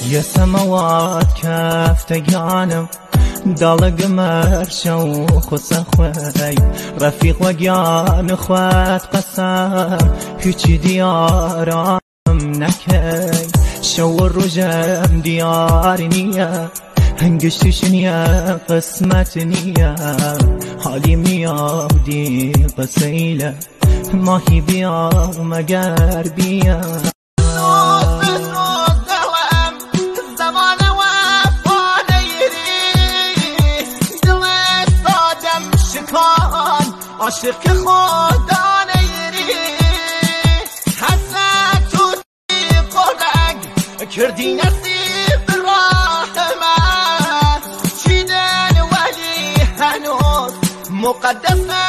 يا سماوات كافتقانم دالق مرشوخ وسخوي رفيق وقيان خوات قسم هيجي ديارم نكي شو الرجم ديار نية هنقشت شنيا قسمت نية حالي مياه ودي قسيلة ما هي بيار مقار بيا عاشق که خدا نیری حسن تو قرق کردی نصیب راه من چیدن ولی هنوز مقدسه